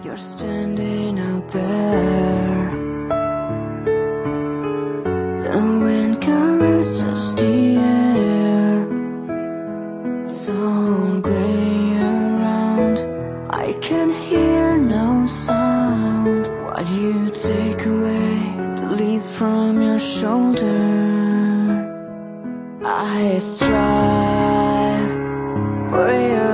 You're standing out there. The wind caresses the air. It's all gray around. I can hear no sound while you take away the leaves from your shoulder. I strive for your